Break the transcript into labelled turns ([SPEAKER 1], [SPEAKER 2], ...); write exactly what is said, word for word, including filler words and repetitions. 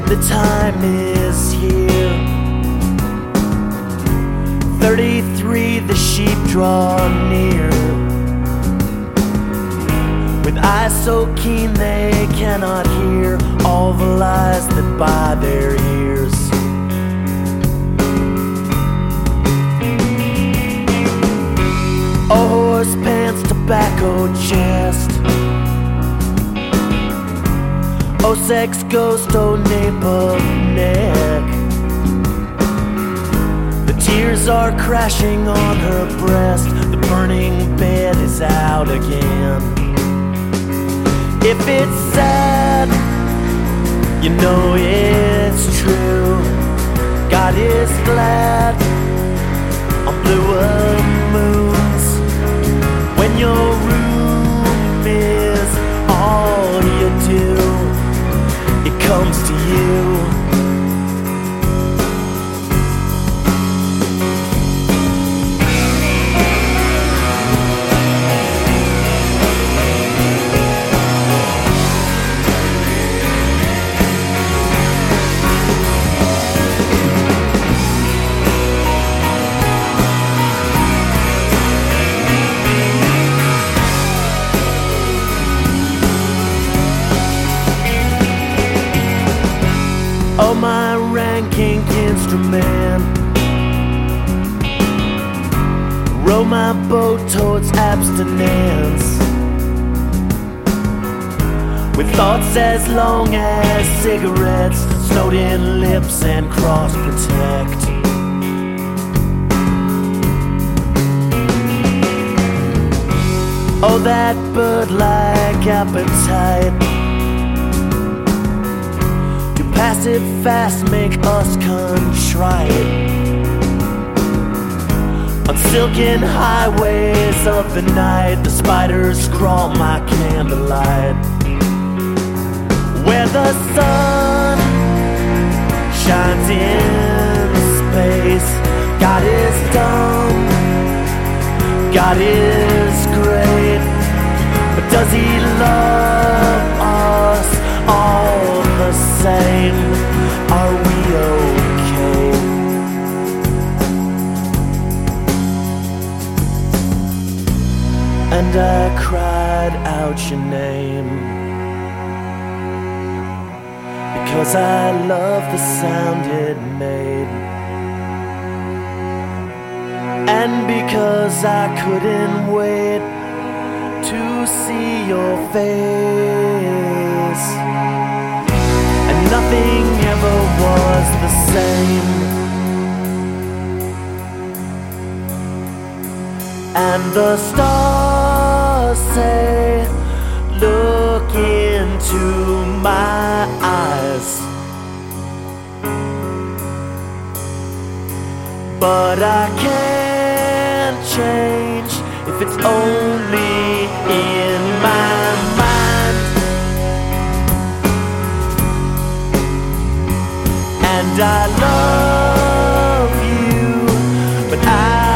[SPEAKER 1] the time is here. Thirty-three, the sheep draw near, with eyes so keen they cannot hear all the lies that buy their ears. Oh, horse pants, tobacco chest. Oh, sex ghost, oh, nape of neck. The tears are crashing on her breast. The burning bed is out again. If it's sad, you know it's true. God is glad on bluer moons, when your room is all you do, it comes to you. Oh, my ranking instrument, row my boat towards abstinence, with thoughts as long as cigarettes, snowed in lips and cross protect. Oh, that bird-like appetite, passive fast make us contrite. On silken highways of the night, the spiders crawl my candlelight, where the sun shines in space. God is dumb, God is great, but does he love us all the same? Are we okay? And I cried out your name, because I love the sound it made, and because I couldn't wait to see your face. And nothing ever was the same. And the stars say, look into my eyes, but I can't change if it's only in my mind. And I love you, but I